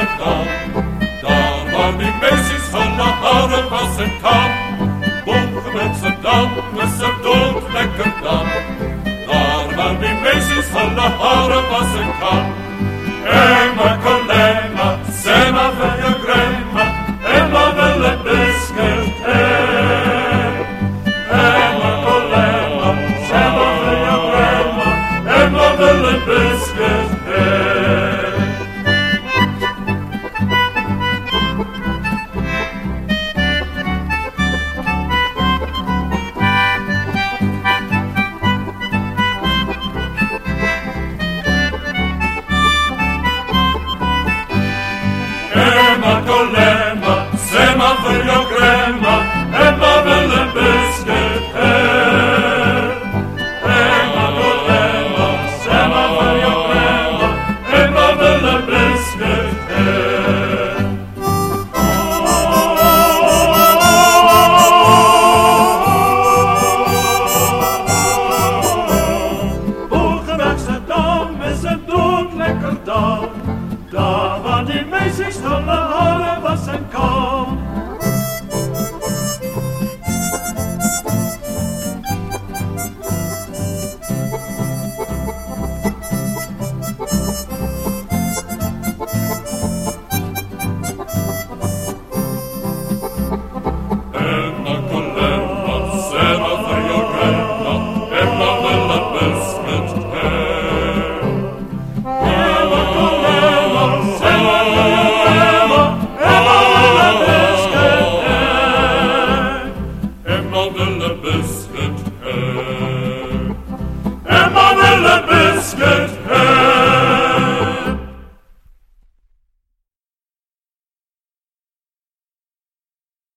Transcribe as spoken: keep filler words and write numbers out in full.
lekker dan. Daar waar die meisjes van de haren wassen kan. Boven met z'n dan, met z'n dood lekker dan. Daar waar die meisjes van de haren wassen kan. Emma, colema, sema van je grandma. Emma wil een biscuit, Emma, colema, sema van je grandma. Emma wil een biscuit, Emma, colema, sema voor jouw grandma. Emma wil een biscuit, Emma, colema, sema voor jouw grandma. Emma wil een biscuit, Boegenwegse dam is een dood lekker dam. Daar waar die meisjes van de haren wassen kan. Emma, colema, sema voor jouw grandma. Emma wil een biscuit, Emma, colema, sema voor jouw grandma. Emma wil een biscuit, Emma wil een biscuit, Emma wil een biscuit.